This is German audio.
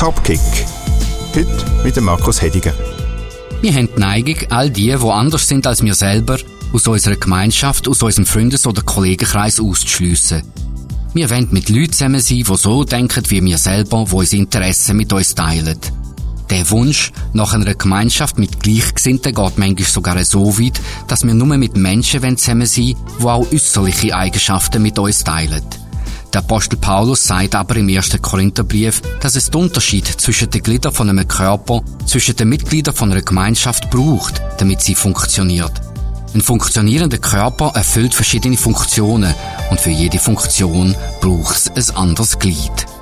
Topkick. Heute mit dem Markus Hediger. Wir haben die Neigung, all die anders sind als wir selber, aus unserer Gemeinschaft, aus unserem Freundes- oder Kollegenkreis auszuschliessen. Wir wollen mit Leuten zusammen sein, die so denken wie wir selber, die unsere Interessen mit uns teilen. Der Wunsch nach einer Gemeinschaft mit Gleichgesinnten geht manchmal sogar so weit, dass wir nur mit Menschen zusammen sein wollen, die auch äußerliche Eigenschaften mit uns teilen. Der Apostel Paulus sagt aber im 1. Korintherbrief, dass es den Unterschied zwischen den Gliedern von einem Körper, zwischen den Mitgliedern von einer Gemeinschaft braucht, damit sie funktioniert. Ein funktionierender Körper erfüllt verschiedene Funktionen und für jede Funktion braucht es ein anderes Glied.